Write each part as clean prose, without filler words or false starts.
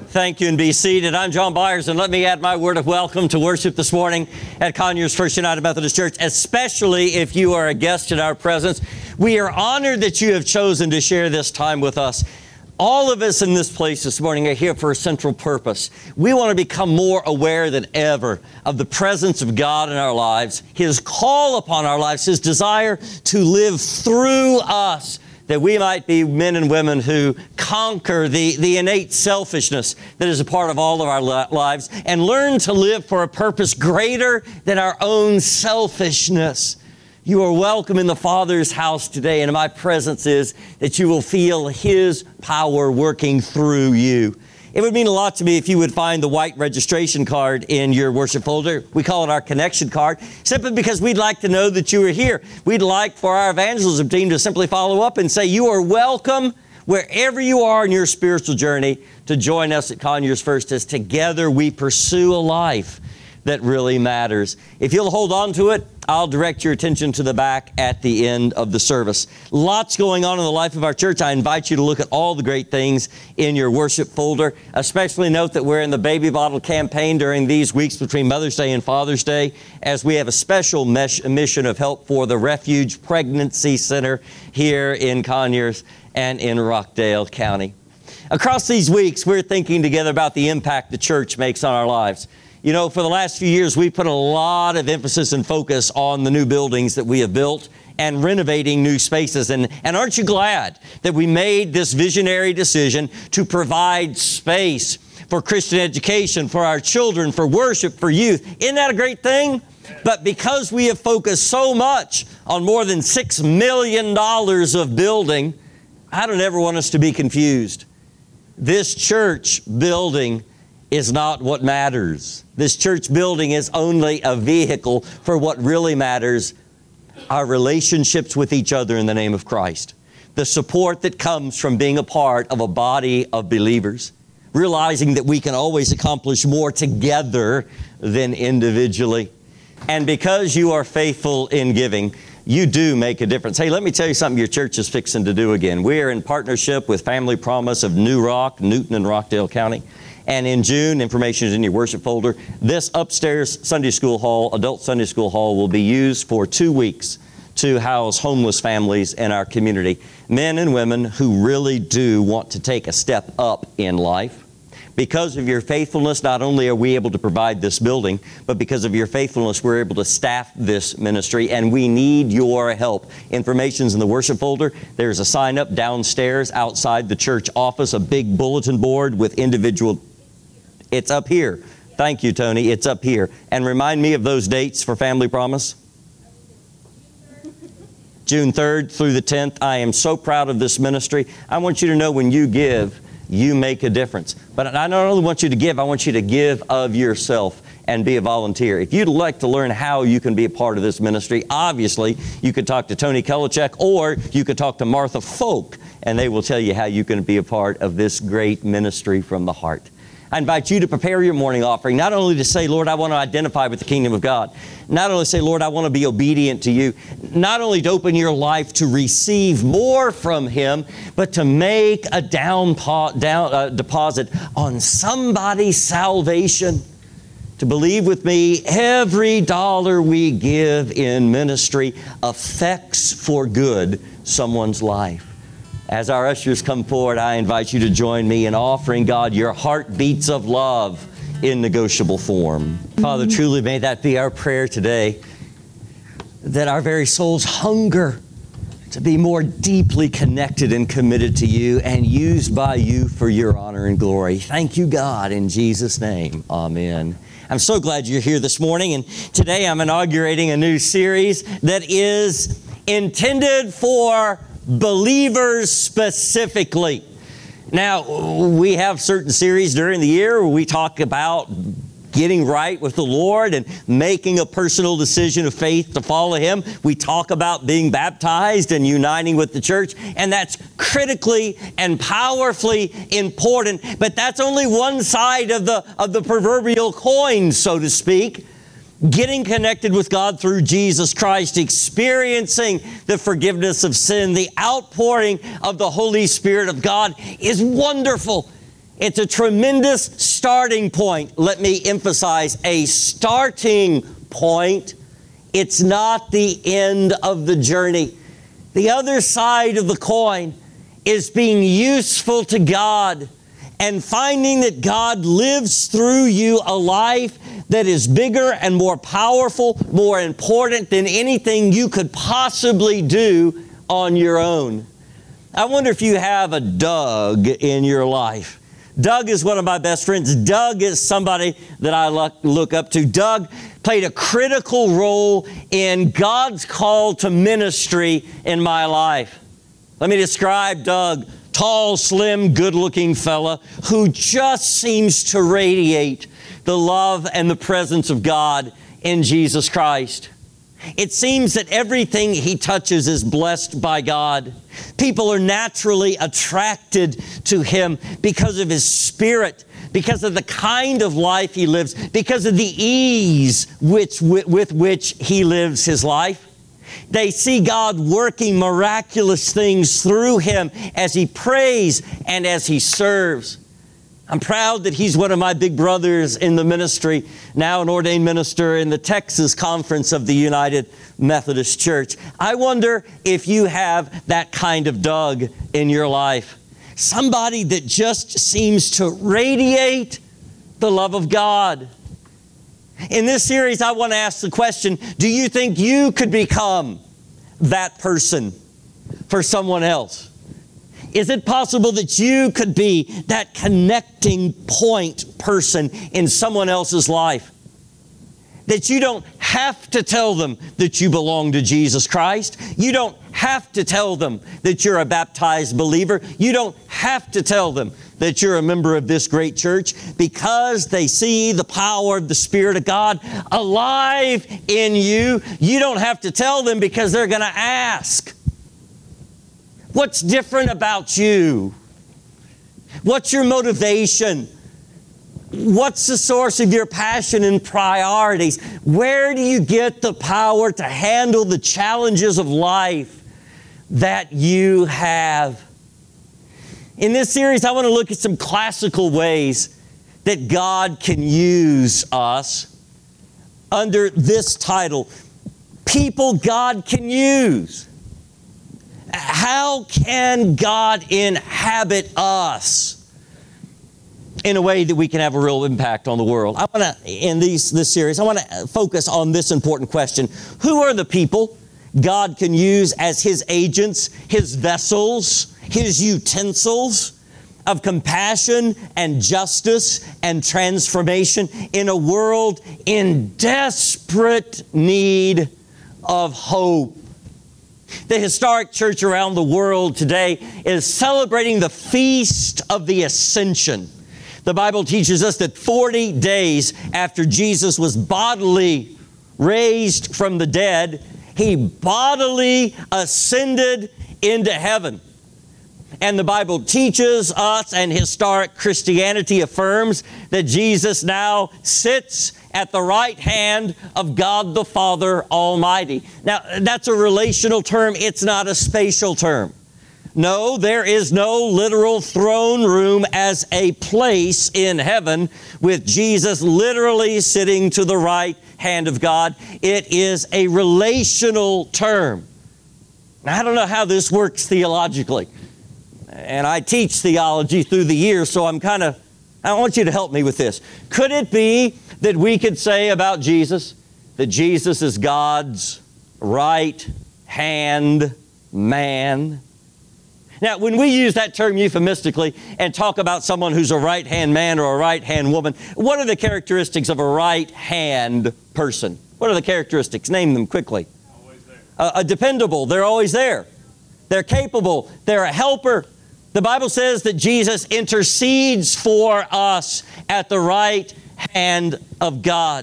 Thank you, and be seated. I'm John Byers, and let me add my word of welcome to worship this morning at Conyers First United Methodist Church, especially if you are a guest in our presence. We are honored that you have chosen to share this time with us. All of us in this place this morning are here for a central purpose. We want to become more aware than ever of the presence of God in our lives, His call upon our lives, His desire to live through us, that we might be men and women who conquer the innate selfishness that is a part of all of our lives and learn to live for a purpose greater than our own selfishness. You are welcome in the Father's house today, and my presence is that you will feel His power working through you. It would mean a lot to me if you would find the white registration card in your worship folder. We call it our connection card, simply because we'd like to know that you are here. We'd like for our evangelism team to simply follow up and say you are welcome wherever you are in your spiritual journey to join us at Conyers First as together we pursue a life that really matters. If you'll hold on to it, I'll direct your attention to the back at the end of the service. Lots going on in the life of our church. I invite you to look at all the great things in your worship folder. Especially note that we're in the baby bottle campaign during these weeks between Mother's Day and Father's Day, as we have a special mission of help for the Refuge Pregnancy Center here in Conyers and in Rockdale County. Across these weeks, we're thinking together about the impact the church makes on our lives. You know, for the last few years, we put a lot of emphasis and focus on the new buildings that we have built and renovating new spaces. And aren't you glad that we made this visionary decision to provide space for Christian education, for our children, for worship, for youth? Isn't that a great thing? But because we have focused so much on more than $6 million of building, I don't ever want us to be confused. This church building is not what matters. This church building is only a vehicle for what really matters, our relationships with each other in the name of Christ. The support that comes from being a part of a body of believers, realizing that we can always accomplish more together than individually. And because you are faithful in giving, you do make a difference. Hey, let me tell you something your church is fixing to do again. We are in partnership with Family Promise of New Rock, Newton, and Rockdale County. And in June, information is in your worship folder. This upstairs Sunday school hall, adult Sunday school hall, will be used for 2 weeks to house homeless families in our community. Men and women who really do want to take a step up in life. Because of your faithfulness, not only are we able to provide this building, but because of your faithfulness, we're able to staff this ministry, and we need your help. Information's in the worship folder. There's a sign up downstairs outside the church office, a big bulletin board with individual. It's up here. Thank you, Tony. It's up here. And remind me of those dates for Family Promise. June 3rd through the 10th. I am so proud of this ministry. I want you to know when you give, you make a difference. But I not only want you to give, I want you to give of yourself and be a volunteer. If you'd like to learn how you can be a part of this ministry, obviously you could talk to Tony Kelichek or you could talk to Martha Folk, and they will tell you how you can be a part of this great ministry from the heart. I invite you to prepare your morning offering, not only to say, Lord, I want to identify with the kingdom of God. Not only say, Lord, I want to be obedient to you. Not only to open your life to receive more from Him, but to make a deposit on somebody's salvation. To believe with me, every dollar we give in ministry affects for good someone's life. As our ushers come forward, I invite you to join me in offering God your heartbeats of love in negotiable form. Father, truly may that be our prayer today, that our very souls hunger to be more deeply connected and committed to you and used by you for your honor and glory. Thank you, God, in Jesus' name. Amen. I'm so glad you're here this morning, and today I'm inaugurating a new series that is intended for believers specifically. Now, we have certain series during the year where we talk about getting right with the Lord and making a personal decision of faith to follow Him. We talk about being baptized and uniting with the church, and that's critically and powerfully important, but that's only one side of the proverbial coin, so to speak. Getting connected with God through Jesus Christ, experiencing the forgiveness of sin, the outpouring of the Holy Spirit of God is wonderful. It's a tremendous starting point. Let me emphasize, a starting point. It's not the end of the journey. The other side of the coin is being useful to God and finding that God lives through you a life that is bigger and more powerful, more important than anything you could possibly do on your own. I wonder if you have a Doug in your life. Doug is one of my best friends. Doug is somebody that I look up to. Doug played a critical role in God's call to ministry in my life. Let me describe Doug. Tall, slim, good-looking fella who just seems to radiate the love and the presence of God in Jesus Christ. It seems that everything he touches is blessed by God. People are naturally attracted to him because of his spirit, because of the kind of life he lives, because of the ease with which he lives his life. They see God working miraculous things through him as he prays and as he serves. I'm proud that he's one of my big brothers in the ministry, now an ordained minister in the Texas Conference of the United Methodist Church. I wonder if you have that kind of Doug in your life. Somebody that just seems to radiate the love of God. In this series, I want to ask the question, do you think you could become that person for someone else? Is it possible that you could be that connecting point person in someone else's life? That you don't have to tell them that you belong to Jesus Christ. You don't have to tell them that you're a baptized believer. You don't have to tell them that you're a member of this great church, because they see the power of the Spirit of God alive in you. You don't have to tell them because they're going to ask. What's different about you? What's your motivation? What's the source of your passion and priorities? Where do you get the power to handle the challenges of life that you have? In this series, I want to look at some classical ways that God can use us under this title, People God Can Use. How can God inhabit us in a way that we can have a real impact on the world? I want to, in this series, I want to focus on this important question. Who are the people God can use as His agents, His vessels, His utensils of compassion and justice and transformation in a world in desperate need of hope? The historic church around the world today is celebrating the Feast of the Ascension. The Bible teaches us that 40 days after Jesus was bodily raised from the dead, He bodily ascended into heaven. And the Bible teaches us, and historic Christianity affirms, that Jesus now sits at the right hand of God the Father Almighty. Now, that's a relational term. It's not a spatial term. No, there is no literal throne room as a place in heaven with Jesus literally sitting to the right hand of God. It is a relational term. Now, I don't know how this works theologically. And I teach theology through the years, so I want you to help me with this. Could it be that we could say about Jesus that Jesus is God's right hand man? Now, when we use that term euphemistically and talk about someone who's a right-hand man or a right-hand woman, what are the characteristics of a right-hand person? What are the characteristics? Name them quickly. Always there. Dependable. They're always there. They're capable. They're a helper. The Bible says that Jesus intercedes for us at the right hand of God.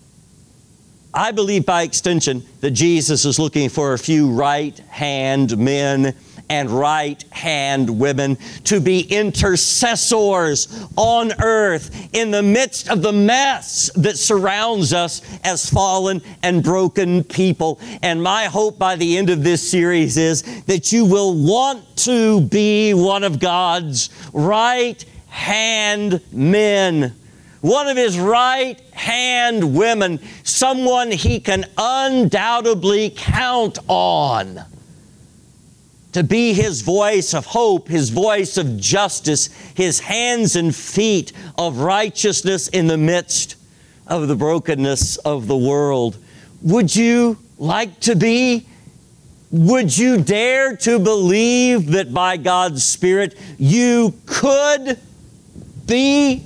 I believe by extension that Jesus is looking for a few right-hand men and right-hand women to be intercessors on earth in the midst of the mess that surrounds us as fallen and broken people. And my hope by the end of this series is that you will want to be one of God's right hand men, one of his right hand women, someone he can undoubtedly count on to be his voice of hope, his voice of justice, his hands and feet of righteousness in the midst of the brokenness of the world. Would you like to be? Would you dare to believe that by God's Spirit you could be?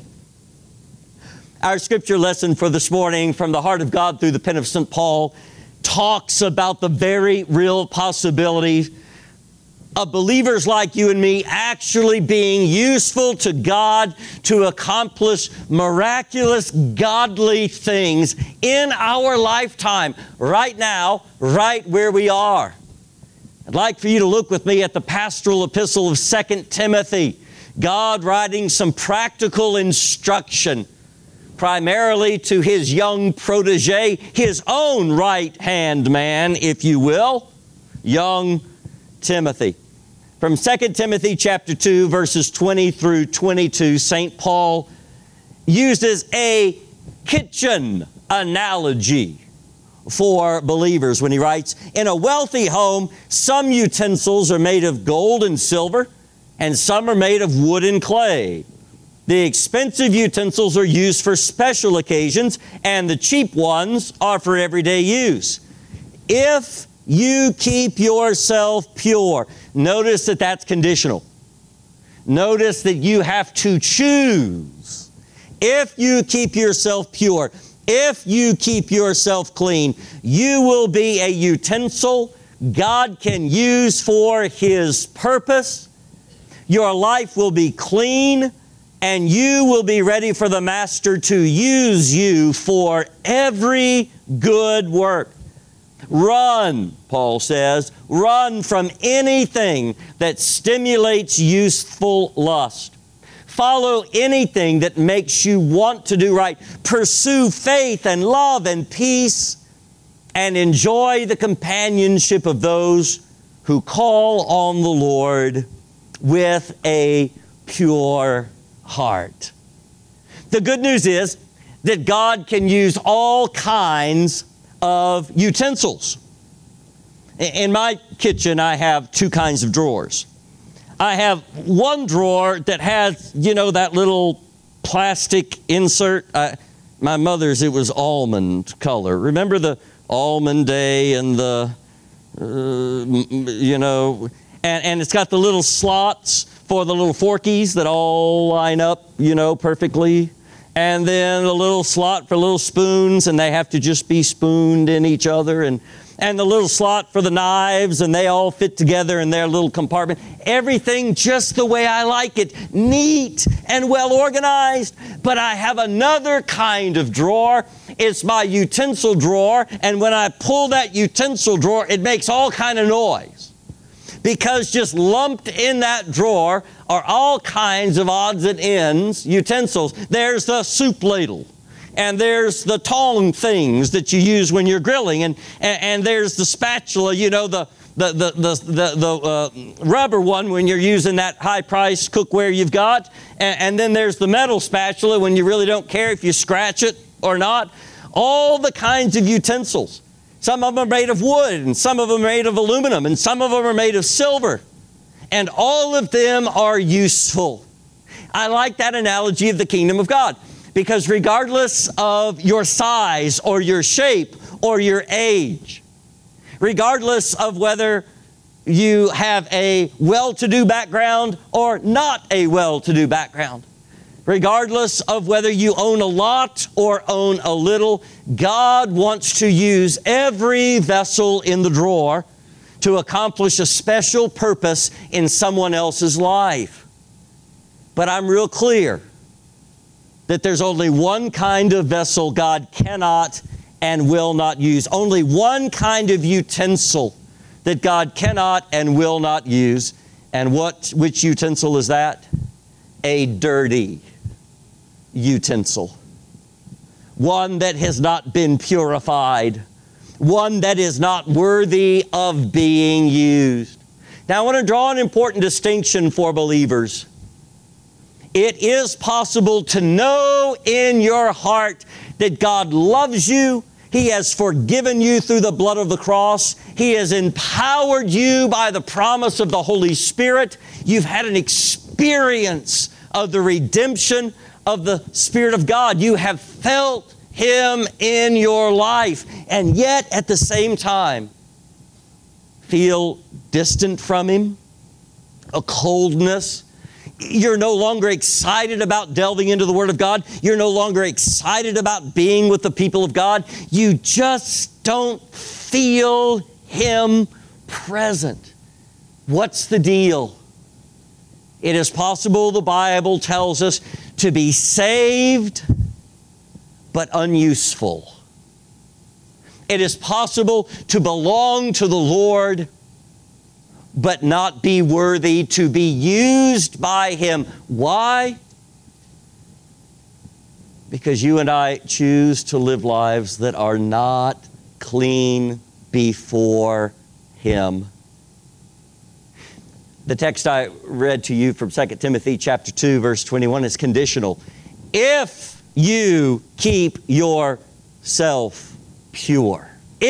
Our scripture lesson for this morning from the heart of God through the pen of St. Paul talks about the very real possibility of believers like you and me actually being useful to God to accomplish miraculous, godly things in our lifetime, right now, right where we are. I'd like for you to look with me at the pastoral epistle of 2 Timothy, God writing some practical instruction, primarily to his young protege, his own right-hand man, if you will, young Timothy. From 2 Timothy chapter 2, verses 20 through 22, St. Paul uses a kitchen analogy for believers when he writes, in a wealthy home, some utensils are made of gold and silver, and some are made of wood and clay. The expensive utensils are used for special occasions, and the cheap ones are for everyday use. If you keep yourself pure, notice that that's conditional. Notice that you have to choose. If you keep yourself pure, if you keep yourself clean, you will be a utensil God can use for His purpose. Your life will be clean, and you will be ready for the Master to use you for every good work. Run, Paul says, run from anything that stimulates youthful lust. Follow anything that makes you want to do right. Pursue faith and love and peace, and enjoy the companionship of those who call on the Lord with a pure heart. The good news is that God can use all kinds of utensils. In my kitchen, I have two kinds of drawers. I have one drawer that has, that little plastic insert. My mother's, it was almond color. Remember the almond day and the, and it's got the little slots for the little forkies that all line up, perfectly. And then a little slot for little spoons, and they have to just be spooned in each other. And the little slot for the knives, and they all fit together in their little compartment. Everything just the way I like it, neat and well organized. But I have another kind of drawer. It's my utensil drawer, and when I pull that utensil drawer, it makes all kind of noise. Because just lumped in that drawer are all kinds of odds and ends utensils. There's the soup ladle, and there's the tong things that you use when you're grilling, and there's the spatula, the rubber one when you're using that high-priced cookware you've got, and then there's the metal spatula when you really don't care if you scratch it or not. All the kinds of utensils. Some of them are made of wood, and some of them are made of aluminum, and some of them are made of silver. And all of them are useful. I like that analogy of the kingdom of God, because regardless of your size or your shape or your age, regardless of whether you have a well-to-do background or not a well-to-do background, regardless of whether you own a lot or own a little, God wants to use every vessel in the drawer to accomplish a special purpose in someone else's life. But I'm real clear that there's only one kind of vessel God cannot and will not use. Only one kind of utensil that God cannot and will not use. And which utensil is that? A dirty utensil. One that has not been purified. One that is not worthy of being used. Now I want to draw an important distinction for believers. It is possible to know in your heart that God loves you. He has forgiven you through the blood of the cross. He has empowered you by the promise of the Holy Spirit. You've had an experience of the redemption of the Spirit of God. You have felt Him in your life, and yet at the same time feel distant from Him, a coldness. You're no longer excited about delving into the Word of God. You're no longer excited about being with the people of God. You just don't feel Him present. What's the deal? It is possible, the Bible tells us, to be saved but unuseful. It is possible to belong to the Lord but not be worthy to be used by Him. Why? Because you and I choose to live lives that are not clean before Him. The text I read to you from 2 Timothy chapter 2, verse 21 is conditional. If you keep yourself pure.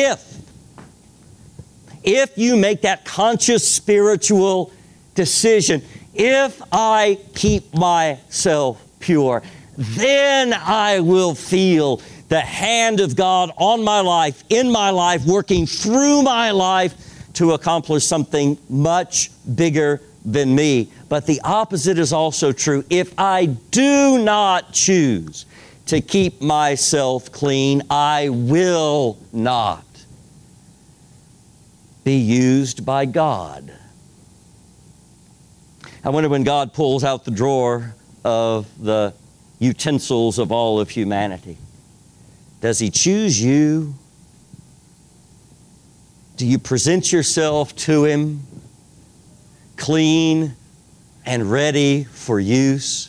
If you make that conscious spiritual decision, if I keep myself pure, then I will feel the hand of God on my life, in my life, working through my life to accomplish something much bigger than me. But the opposite is also true. If I do not choose to keep myself clean, I will not be used by God. I wonder, when God pulls out the drawer of the utensils of all of humanity, does He choose you? Do you present yourself to Him clean and ready for use?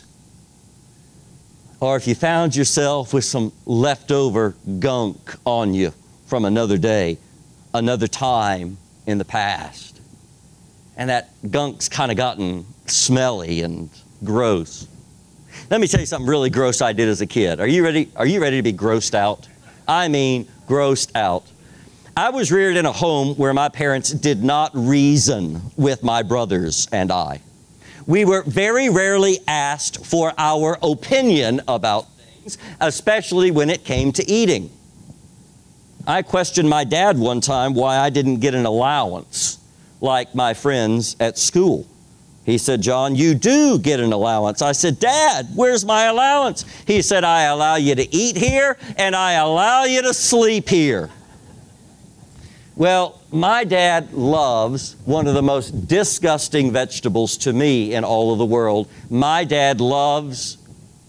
Or if you found yourself with some leftover gunk on you from another day, another time in the past, and that gunk's kind of gotten smelly and gross. Let me tell you something really gross I did as a kid. Are you ready? Are you ready to be grossed out? I mean, grossed out. I was reared in a home where my parents did not reason with my brothers and I. We were very rarely asked for our opinion about things, especially when it came to eating. I questioned my dad one time why I didn't get an allowance like my friends at school. He said, "John, you do get an allowance." I said, "Dad, where's my allowance?" He said, "I allow you to eat here and I allow you to sleep here." Well, my dad loves one of the most disgusting vegetables to me in all of the world. My dad loves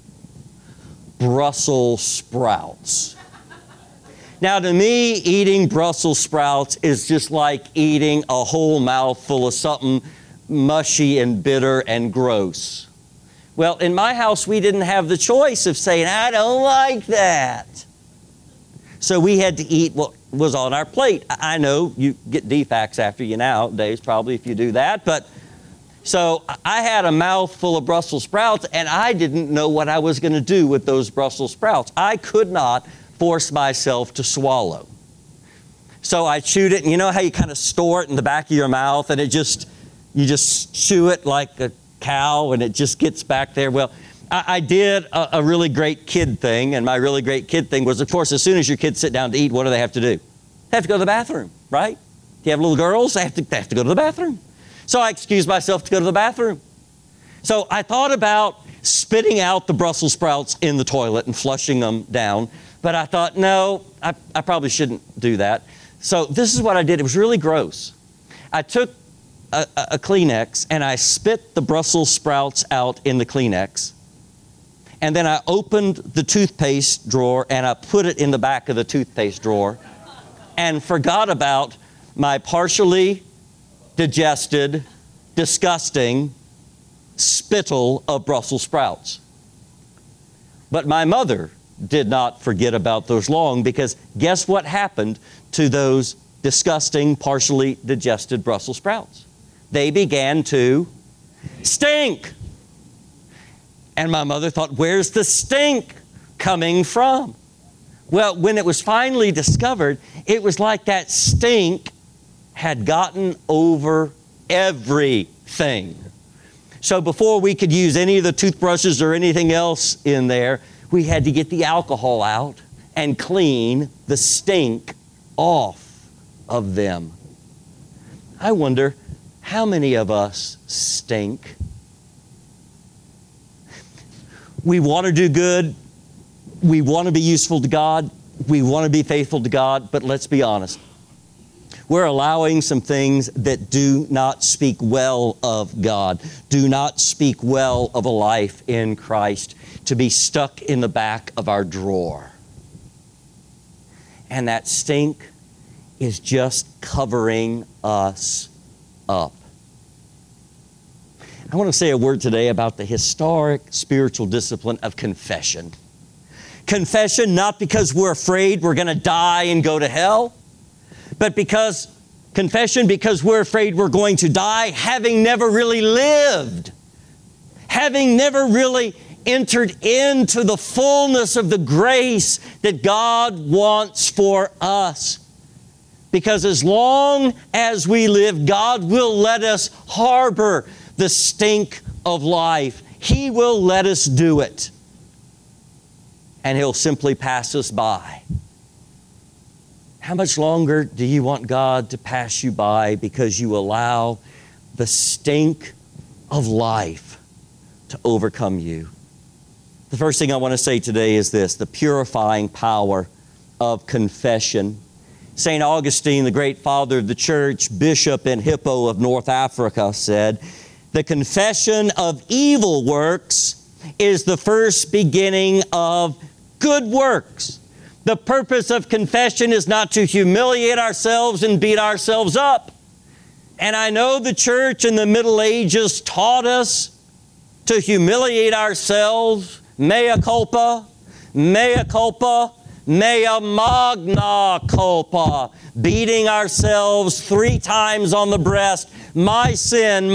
Brussels sprouts. Now, to me, eating Brussels sprouts is just like eating a whole mouthful of something mushy and bitter and gross. Well, in my house, we didn't have the choice of saying, "I don't like that." So we had to eat what was on our plate. I know you get defects after you nowadays, probably, if you do that. But so I had a mouthful of Brussels sprouts, and I didn't know what I was going to do with those Brussels sprouts. I could not force myself to swallow. So I chewed it, and you know how you kind of store it in the back of your mouth, and you just chew it like a cow, and it just gets back there. Well, I did a really great kid thing, and my really great kid thing was, of course, as soon as your kids sit down to eat, what do they have to do? They have to go to the bathroom, right? If you have little girls, they have to go to the bathroom. So I excused myself to go to the bathroom. So I thought about spitting out the Brussels sprouts in the toilet and flushing them down, but I thought, no, I probably shouldn't do that. So this is what I did. It was really gross. I took a Kleenex and I spit the Brussels sprouts out in the Kleenex. And then I opened the toothpaste drawer and I put it in the back of the toothpaste drawer and forgot about my partially digested, disgusting spittle of Brussels sprouts. But my mother did not forget about those long, because guess what happened to those disgusting, partially digested Brussels sprouts? They began to stink. And my mother thought, where's the stink coming from? Well, when it was finally discovered, it was like that stink had gotten over everything. So before we could use any of the toothbrushes or anything else in there, we had to get the alcohol out and clean the stink off of them. I wonder, how many of us stink? We want to do good. We want to be useful to God. We want to be faithful to God. But let's be honest. We're allowing some things that do not speak well of God, do not speak well of a life in Christ, to be stuck in the back of our drawer. And that stink is just covering us up. I want to say a word today about the historic spiritual discipline of confession. Confession, not because we're afraid we're going to die and go to hell, but because we're afraid we're going to die having never really lived, having never really entered into the fullness of the grace that God wants for us. Because as long as we live, God will let us harbor the stink of life. He will let us do it. And He'll simply pass us by. How much longer do you want God to pass you by because you allow the stink of life to overcome you? The first thing I want to say today is this: the purifying power of confession. St. Augustine, the great father of the church, bishop in Hippo of North Africa, said, "The confession of evil works is the first beginning of good works." The purpose of confession is not to humiliate ourselves and beat ourselves up. And I know the church in the Middle Ages taught us to humiliate ourselves. Mea culpa, mea culpa, mea magna culpa. Beating ourselves 3 times on the breast. My sin,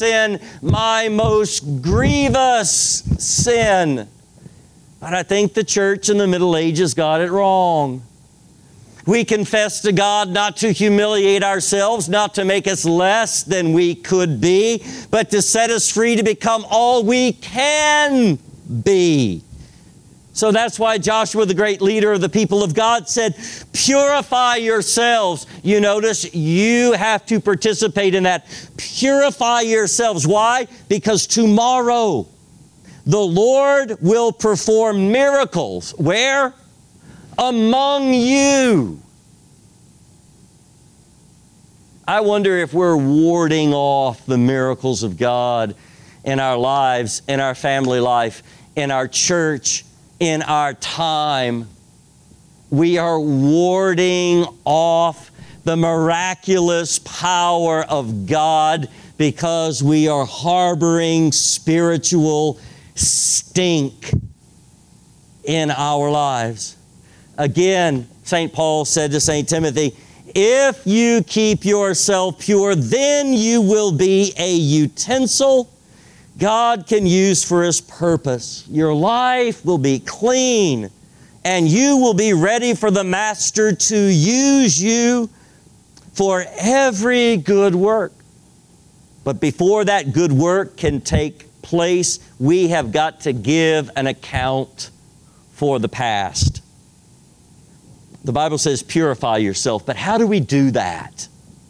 my most grievous sin. But I think the church in the Middle Ages got it wrong. We confess to God not to humiliate ourselves, not to make us less than we could be, but to set us free to become all we can be. So that's why Joshua, the great leader of the people of God, said, purify yourselves. You notice you have to participate in that. Purify yourselves. Why? Because tomorrow the Lord will perform miracles. Where? Among you. I wonder if we're warding off the miracles of God in our lives, in our family life, in our church, in our time. We are warding off the miraculous power of God because we are harboring spiritual stink in our lives. Again, St. Paul said to St. Timothy, if you keep yourself pure, then you will be a utensil God can use for His purpose. Your life will be clean, and you will be ready for the Master to use you for every good work. But before that good work can take place, we have got to give an account for the past. The Bible says purify yourself, but how do we do that?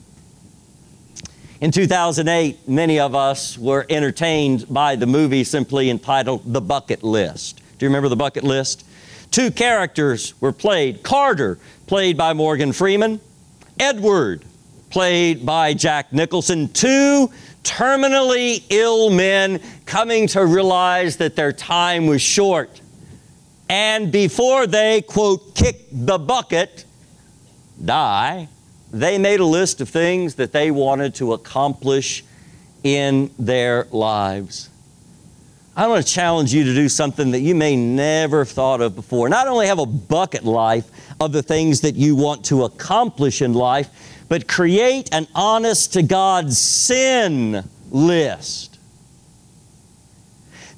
In 2008, many of us were entertained by the movie simply entitled The Bucket List. Do you remember The Bucket List? 2 characters were played. Carter, played by Morgan Freeman. Edward, played by Jack Nicholson. 2 terminally ill men coming to realize that their time was short. And before they, quote, kick the bucket, die, they made a list of things that they wanted to accomplish in their lives. I want to challenge you to do something that you may never have thought of before. Not only have a bucket life of the things that you want to accomplish in life, but create an honest to God sin list.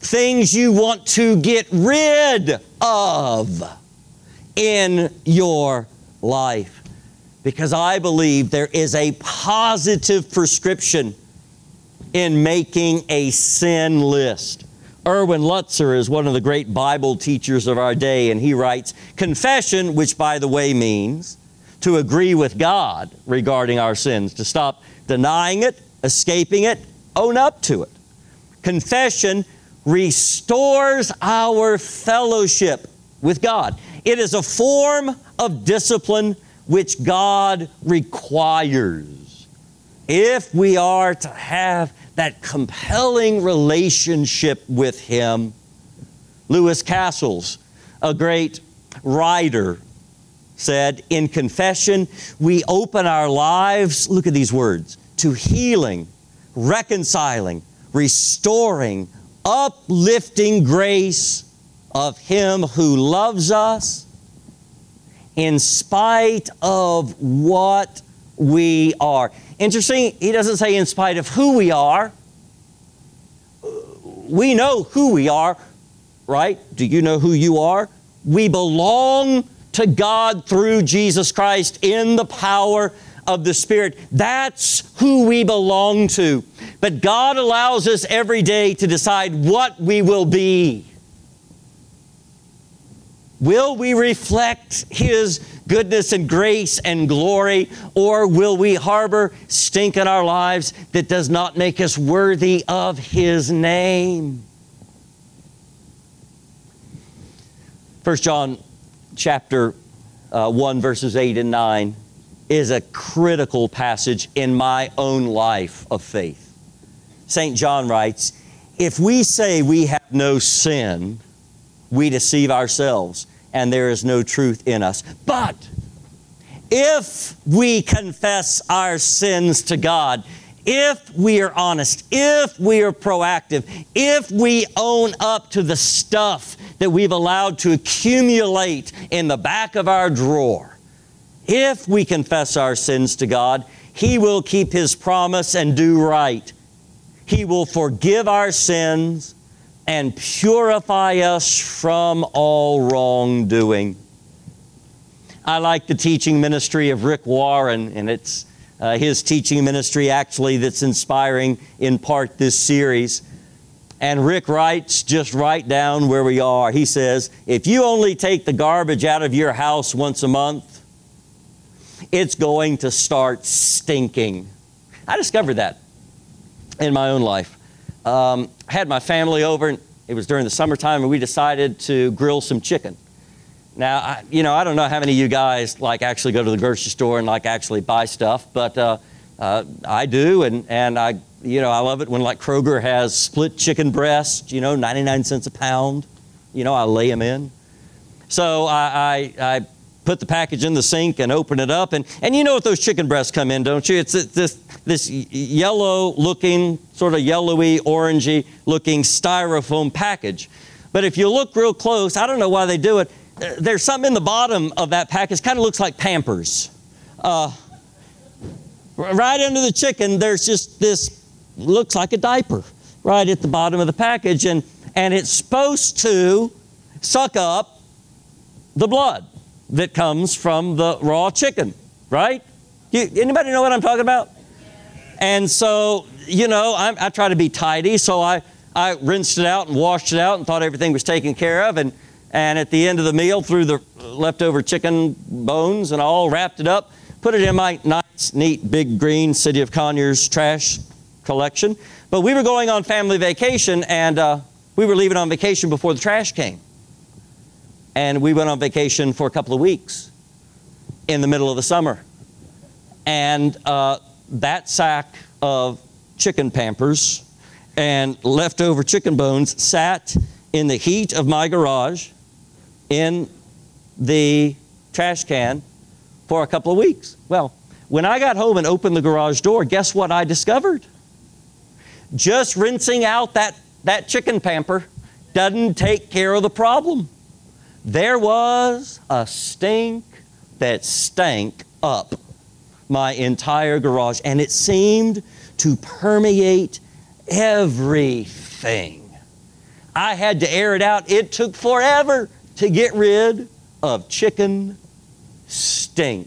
things you want to get rid of in your life. Because I believe there is a positive prescription in making a sin list. Erwin Lutzer is one of the great Bible teachers of our day, and he writes, confession, which by the way means to agree with God regarding our sins, to stop denying it, escaping it, own up to it. Confession restores our fellowship with God. It is a form of discipline which God requires if we are to have that compelling relationship with Him. Lewis Castles, a great writer, said, in confession, we open our lives, look at these words, to healing, reconciling, restoring, uplifting grace of Him who loves us in spite of what we are. Interesting, he doesn't say in spite of who we are. We know who we are, right? Do you know who you are? We belong to God through Jesus Christ in the power of the Spirit. That's who we belong to. But God allows us every day to decide what we will be. Will we reflect His goodness and grace and glory, or will we harbor stink in our lives that does not make us worthy of His name? 1 John chapter 1, verses 8 and 9 is a critical passage in my own life of faith. St. John writes, if we say we have no sin, we deceive ourselves, and there is no truth in us. But if we confess our sins to God, if we are honest, if we are proactive, if we own up to the stuff that we've allowed to accumulate in the back of our drawer, if we confess our sins to God, He will keep His promise and do right. He will forgive our sins and purify us from all wrongdoing. I like the teaching ministry of Rick Warren, and it's his teaching ministry actually that's inspiring in part this series. And Rick writes just right down where we are. He says, if you only take the garbage out of your house once a month, it's going to start stinking. I discovered that in my own life. I had my family over, and it was during the summertime, and we decided to grill some chicken. Now, I don't know how many of you guys actually go to the grocery store and actually buy stuff, but I do, and I love it when Kroger has split chicken breast, 99 cents a pound. I lay them in. So I put the package in the sink and open it up, and you know what those chicken breasts come in, don't you? It's this yellow-looking, sort of yellowy, orangey-looking styrofoam package. But if you look real close, I don't know why they do it, there's something in the bottom of that package, kind of looks like Pampers. Right under the chicken, there's just this, looks like a diaper, right at the bottom of the package, and it's supposed to suck up the blood that comes from the raw chicken, right? Anybody know what I'm talking about? And so, I try to be tidy, so I rinsed it out and washed it out and thought everything was taken care of, and at the end of the meal, threw the leftover chicken bones and all, wrapped it up, put it in my nice, neat, big green City of Conyers trash collection. But we were going on family vacation, and we were leaving on vacation before the trash came. And we went on vacation for a couple of weeks in the middle of the summer. And that sack of chicken Pampers and leftover chicken bones sat in the heat of my garage in the trash can for a couple of weeks. Well, when I got home and opened the garage door, guess what I discovered? Just rinsing out that chicken Pamper doesn't take care of the problem. There was a stink that stank up my entire garage, and it seemed to permeate everything. I had to air it out. It took forever to get rid of chicken stink.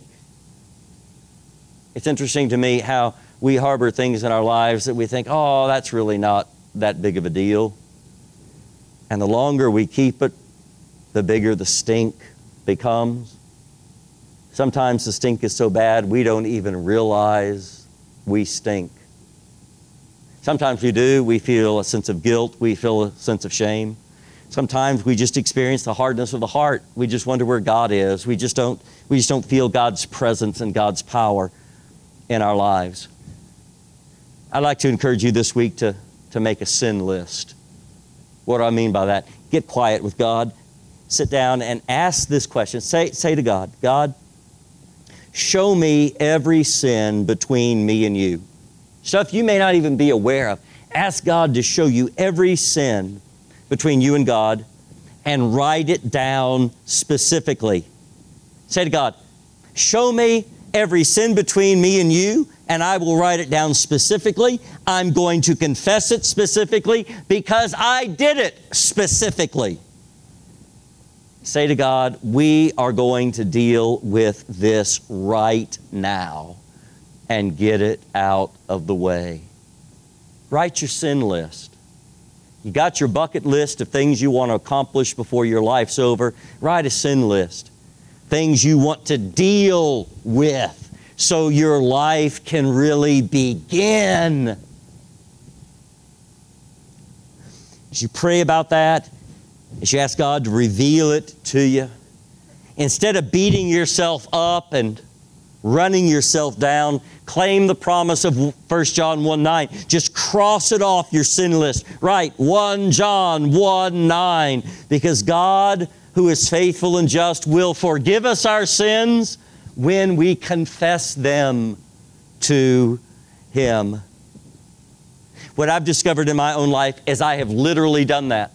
It's interesting to me how we harbor things in our lives that we think, oh, that's really not that big of a deal. And the longer we keep it, the bigger the stink becomes. Sometimes the stink is so bad we don't even realize we stink. Sometimes we do. We feel a sense of guilt. We feel a sense of shame. Sometimes we just experience the hardness of the heart. We just wonder where God is. We just don't feel God's presence and God's power in our lives. I'd like to encourage you this week to make a sin list. What do I mean by that? Get quiet with God. Sit down and ask this question. Say to God, God, show me every sin between me and you. Stuff you may not even be aware of. Ask God to show you every sin between you and God and write it down specifically. Say to God, show me every sin between me and you, and I will write it down specifically. I'm going to confess it specifically because I did it specifically. Say to God, we are going to deal with this right now and get it out of the way. Write your sin list. You got your bucket list of things you want to accomplish before your life's over. Write a sin list. Things you want to deal with so your life can really begin. As you pray about that, as you ask God to reveal it to you, instead of beating yourself up and running yourself down, claim the promise of 1 John 1:9. Just cross it off your sin list. Right, 1 John 1:9. Because God, who is faithful and just, will forgive us our sins when we confess them to Him. What I've discovered in my own life is I have literally done that.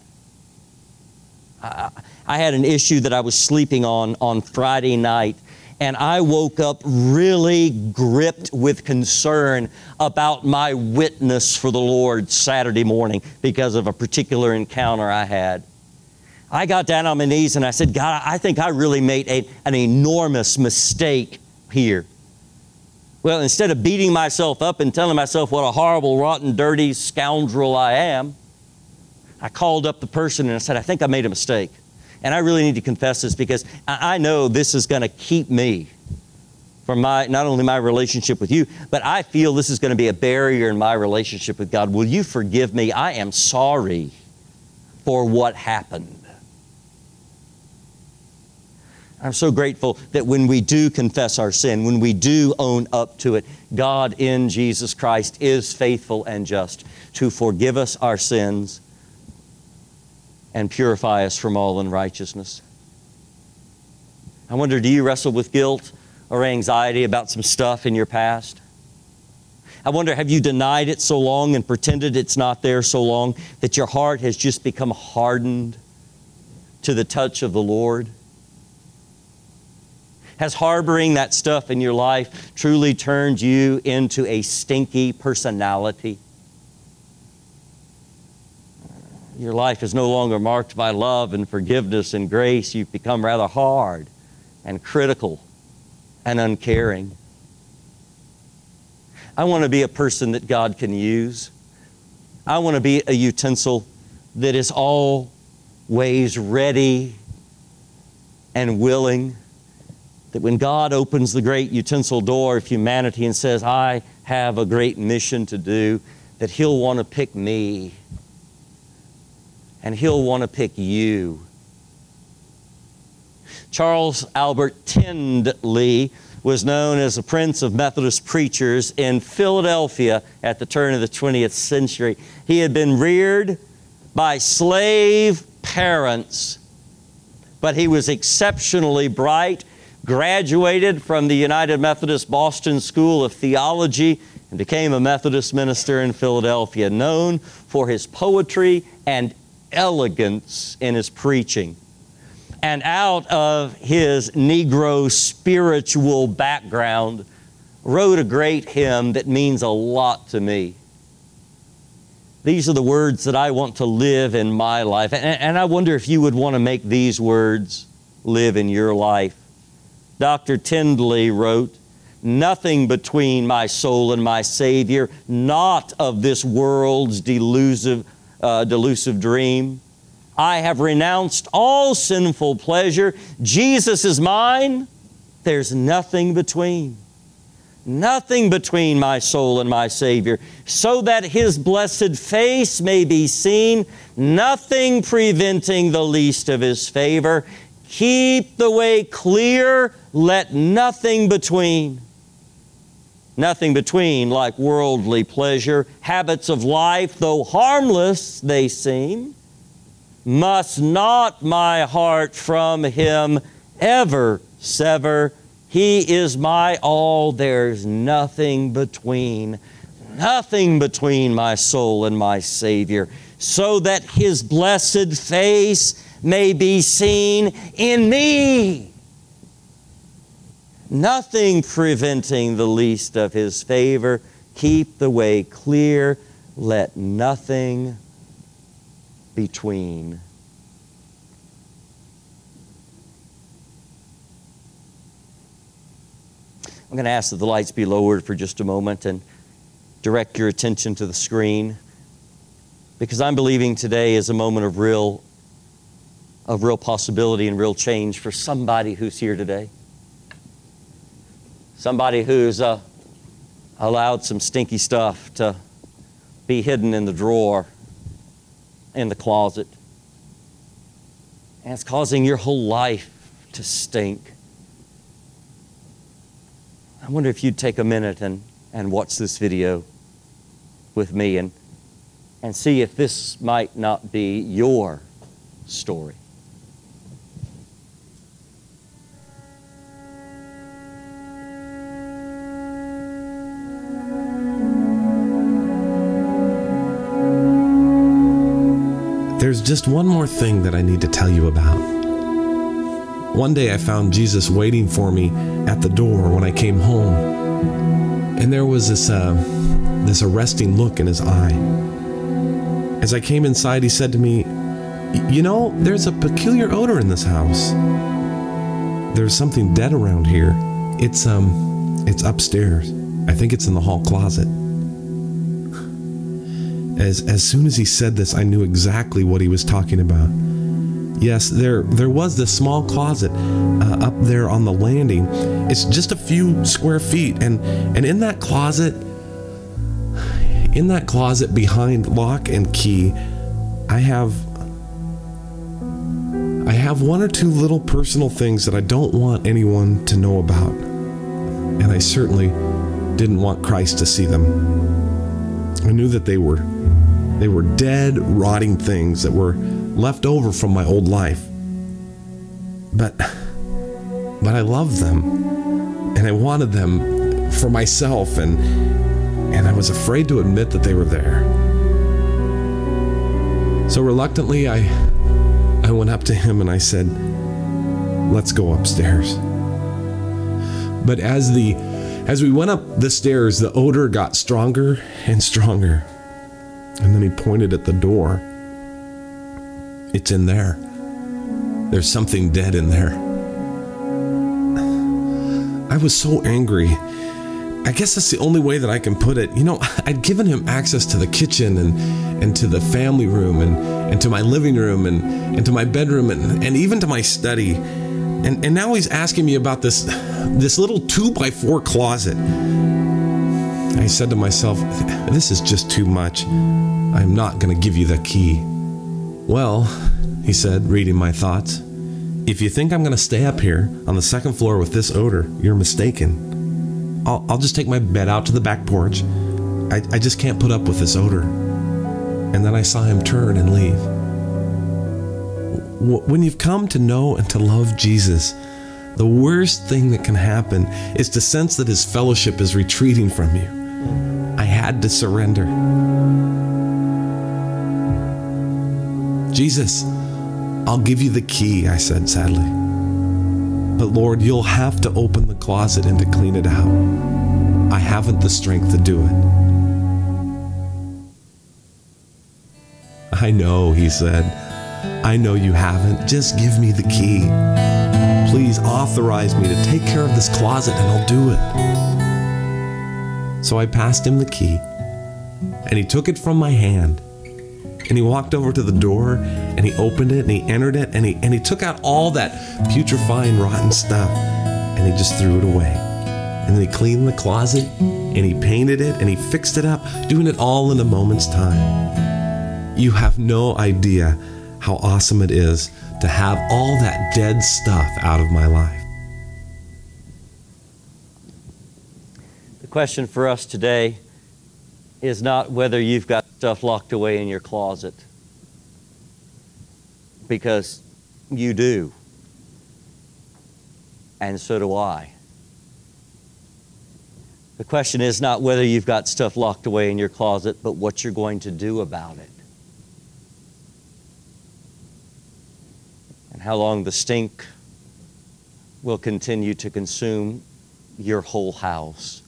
I had an issue that I was sleeping on Friday night, and I woke up really gripped with concern about my witness for the Lord Saturday morning because of a particular encounter I had. I got down on my knees and I said, God, I think I really made an enormous mistake here. Well, instead of beating myself up and telling myself what a horrible, rotten, dirty scoundrel I am, I called up the person and I said, I think I made a mistake. And I really need to confess this because I know this is going to keep me from not only my relationship with you, but I feel this is going to be a barrier in my relationship with God. Will you forgive me? I am sorry for what happened. I'm so grateful that when we do confess our sin, when we do own up to it, God in Jesus Christ is faithful and just to forgive us our sins and purify us from all unrighteousness. I wonder, do you wrestle with guilt or anxiety about some stuff in your past? I wonder, have you denied it so long and pretended it's not there so long that your heart has just become hardened to the touch of the Lord? Has harboring that stuff in your life truly turned you into a stinky personality? Your life is no longer marked by love and forgiveness and grace. You've become rather hard and critical and uncaring. I want to be a person that God can use. I want to be a utensil that is always ready and willing, that when God opens the great utensil door of humanity and says, I have a great mission to do, that He'll want to pick me and He'll want to pick you. Charles Albert Tindley was known as a prince of Methodist preachers in Philadelphia at the turn of the 20th century. He had been reared by slave parents, but he was exceptionally bright, graduated from the United Methodist Boston School of Theology, and became a Methodist minister in Philadelphia, known for his poetry and elegance in his preaching. And out of his Negro spiritual background, wrote a great hymn that means a lot to me. These are the words that I want to live in my life. And I wonder if you would want to make these words live in your life. Dr. Tindley wrote, "Nothing between my soul and my Savior, not of this world's delusive dream. I have renounced all sinful pleasure. Jesus is mine. There's nothing between. Nothing between my soul and my Savior, so that His blessed face may be seen, nothing preventing the least of His favor. Keep the way clear, let nothing between." Nothing between, like worldly pleasure, habits of life, though harmless they seem. Must not my heart from Him ever sever. He is my all, there's nothing between. Nothing between my soul and my Savior, so that His blessed face may be seen in me. Nothing preventing the least of His favor. Keep the way clear, let nothing between. I'm going to ask that the lights be lowered for just a moment and direct your attention to the screen, because I'm believing today is a moment of real possibility and real change for somebody who's here today. Somebody who's allowed some stinky stuff to be hidden in the drawer, in the closet, and it's causing your whole life to stink. I wonder if you'd take a minute and watch this video with me and see if this might not be your story. There's just one more thing that I need to tell you about. One day I found Jesus waiting for me at the door when I came home. And there was this arresting look in his eye. As I came inside, he said to me, "You know, there's a peculiar odor in this house. There's something dead around here. It's upstairs. I think it's in the hall closet." As soon as he said this, I knew exactly what he was talking about. Yes, there was this small closet up there on the landing. It's just a few square feet, and in that closet behind lock and key, I have one or two little personal things that I don't want anyone to know about, and I certainly didn't want Christ to see them. I knew that they were dead, rotting things that were left over from my old life. But I loved them, and I wanted them for myself, and I was afraid to admit that they were there. So reluctantly, I went up to him and I said, "Let's go upstairs." But as we went up the stairs, the odor got stronger and stronger. And then he pointed at the door. "It's in there. There's something dead in there." I was so angry. I guess that's the only way that I can put it. You know, I'd given him access to the kitchen and to the family room and to my living room and to my bedroom and even to my study. And now he's asking me about this little 2x4 closet. I said to myself, "This is just too much. I'm not going to give you the key." "Well," he said, reading my thoughts, "if you think I'm going to stay up here on the second floor with this odor, you're mistaken. I'll just take my bed out to the back porch. I just can't put up with this odor." And then I saw him turn and leave. When you've come to know and to love Jesus, the worst thing that can happen is to sense that His fellowship is retreating from you. I had to surrender. "Jesus, I'll give you the key," I said sadly. "But Lord, you'll have to open the closet and to clean it out. I haven't the strength to do it." I know, he said. I know you haven't. Just give me the key. Please authorize me to take care of this closet and I'll do it. So I passed him the key, and he took it from my hand, and he walked over to the door, and he opened it, and he entered it, and he took out all that putrefying, rotten stuff, and he just threw it away. And then he cleaned the closet, and he painted it, and he fixed it up, doing it all in a moment's time. You have no idea how awesome it is to have all that dead stuff out of my life. The question for us today is not whether you've got stuff locked away in your closet, because you do, and so do I. The question is not whether you've got stuff locked away in your closet, but what you're going to do about it. And how long the stink will continue to consume your whole house.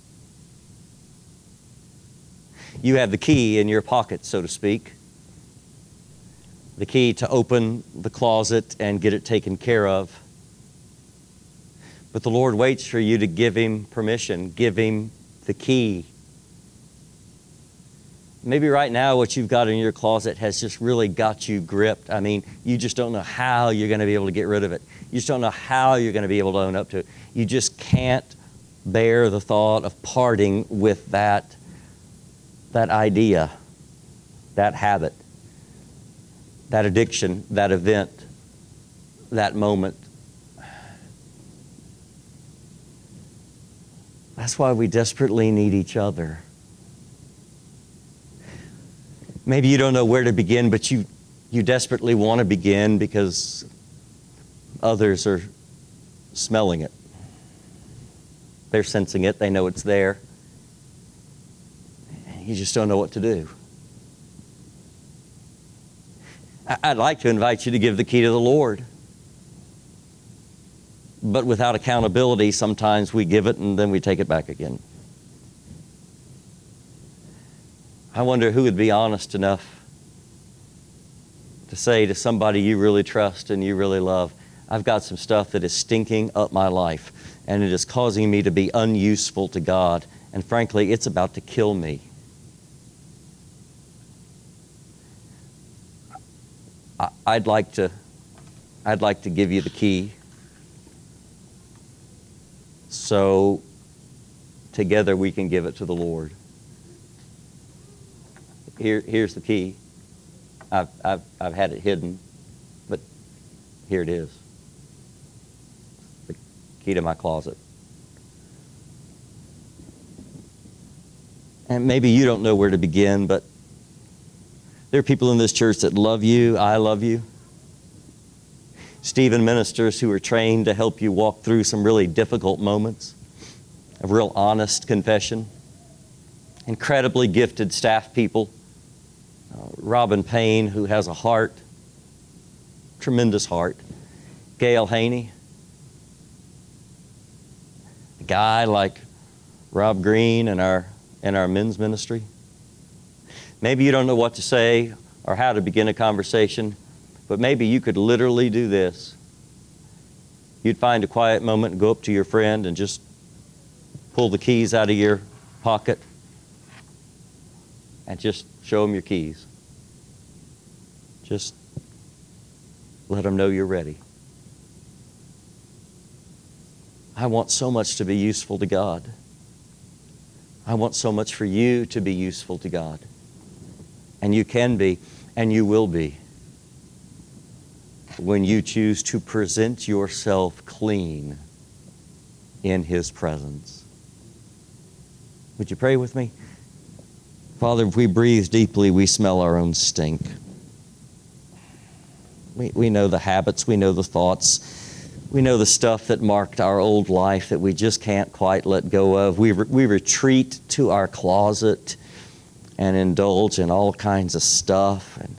You have the key in your pocket, so to speak. The key to open the closet and get it taken care of. But the Lord waits for you to give Him permission, give Him the key. Maybe right now what you've got in your closet has just really got you gripped. I mean, you just don't know how you're going to be able to get rid of it. You just don't know how you're going to be able to own up to it. You just can't bear the thought of parting with that idea, that habit, that addiction, that event, that moment. That's why we desperately need each other. Maybe you don't know where to begin, but you desperately want to begin because others are smelling it. They're sensing it. They know it's there. You just don't know what to do. I'd like to invite you to give the key to the Lord. But without accountability, sometimes we give it and then we take it back again. I wonder who would be honest enough to say to somebody you really trust and you really love, I've got some stuff that is stinking up my life and it is causing me to be unuseful to God, and frankly, it's about to kill me. I'd like to give you the key so together we can give it to the Lord. Here's the key. I've had it hidden, but here it is. The key to my closet. And maybe you don't know where to begin, but there are people in this church that love you. I love you. Stephen ministers who are trained to help you walk through some really difficult moments of real honest confession. Incredibly gifted staff people. Robin Payne, who has a heart, tremendous heart. Gail Haney. A guy like Rob Green in our men's ministry. Maybe you don't know what to say or how to begin a conversation, but maybe you could literally do this. You'd find a quiet moment and go up to your friend and just pull the keys out of your pocket and just show them your keys. Just let them know you're ready. I want so much to be useful to God. I want so much for you to be useful to God. And you can be, and you will be, when you choose to present yourself clean in His presence. Would you pray with me? Father, if we breathe deeply, we smell our own stink. We know the habits, we know the thoughts, we know the stuff that marked our old life that we just can't quite let go of. We retreat to our closet and indulge in all kinds of stuff. And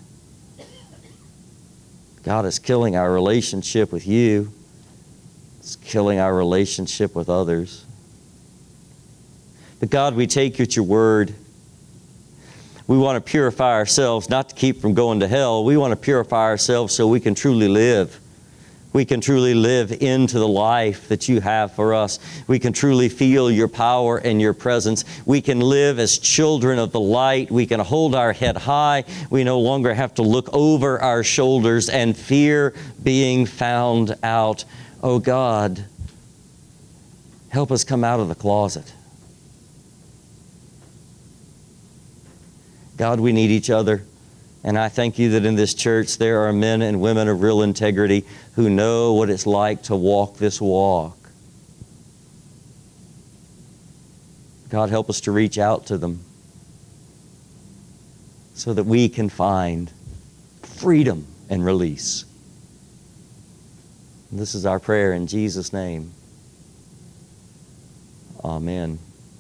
God is killing our relationship with you. It's killing our relationship with others. But God, we take you at your word. We want to purify ourselves, not to keep from going to hell. We want to purify ourselves so we can truly live. We can truly live into the life that you have for us. We can truly feel your power and your presence. We can live as children of the light. We can hold our head high. We no longer have to look over our shoulders and fear being found out. Oh God, help us come out of the closet. God, we need each other. And I thank you that in this church there are men and women of real integrity who know what it's like to walk this walk. God, help us to reach out to them so that we can find freedom and release. And this is our prayer in Jesus' name. Amen.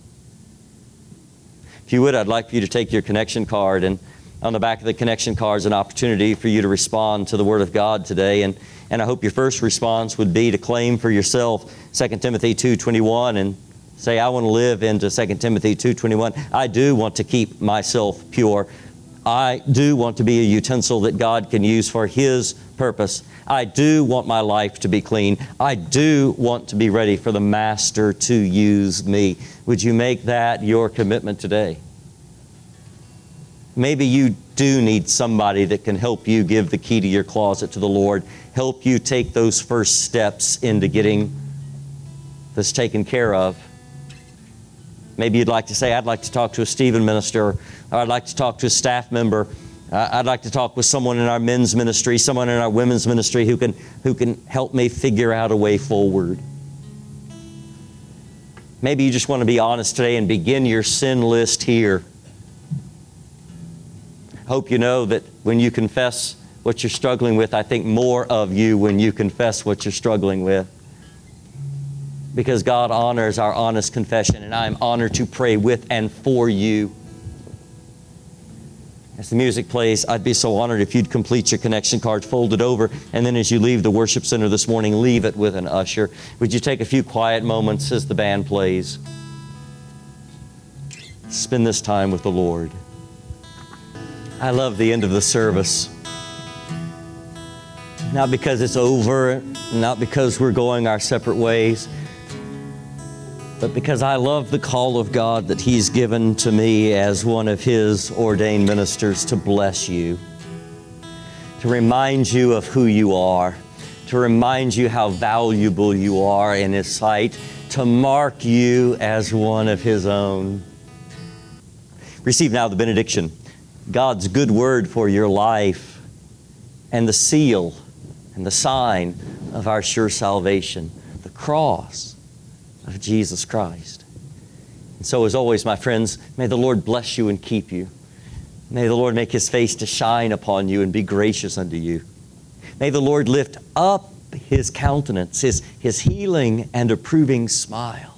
If you would, I'd like for you to take your connection card, and on the back of the connection card is an opportunity for you to respond to the Word of God today. And I hope your first response would be to claim for yourself 2 Timothy 2:21 and say, I want to live into 2 Timothy 2:21. I do want to keep myself pure. I do want to be a utensil that God can use for His purpose. I do want my life to be clean. I do want to be ready for the Master to use me. Would you make that your commitment today? Maybe you do need somebody that can help you give the key to your closet to the Lord, help you take those first steps into getting this taken care of. Maybe you'd like to say, I'd like to talk to a Stephen minister, or I'd like to talk to a staff member. I'd like to talk with someone in our men's ministry, someone in our women's ministry who can help me figure out a way forward. Maybe you just want to be honest today and begin your sin list here. I hope you know that when you confess what you're struggling with, I think more of you when you confess what you're struggling with. Because God honors our honest confession, and I'm honored to pray with and for you. As the music plays, I'd be so honored if you'd complete your connection card, fold it over, and then as you leave the worship center this morning, leave it with an usher. Would you take a few quiet moments as the band plays? Spend this time with the Lord. I love the end of the service. Not because it's over, not because we're going our separate ways, but because I love the call of God that He's given to me as one of His ordained ministers to bless you, to remind you of who you are, to remind you how valuable you are in His sight, to mark you as one of His own. Receive now the benediction, God's good word for your life, and the seal and the sign of our sure salvation, the cross of Jesus Christ. And so as always, my friends, may the Lord bless you and keep you. May the Lord make His face to shine upon you and be gracious unto you. May the Lord lift up His countenance, His healing and approving smile,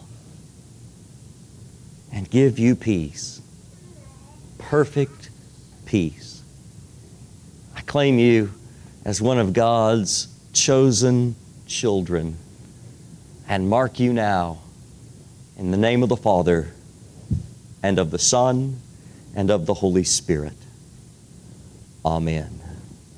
and give you peace, perfect peace. I claim you as one of God's chosen children, and mark you now in the name of the Father, and of the Son, and of the Holy Spirit. Amen.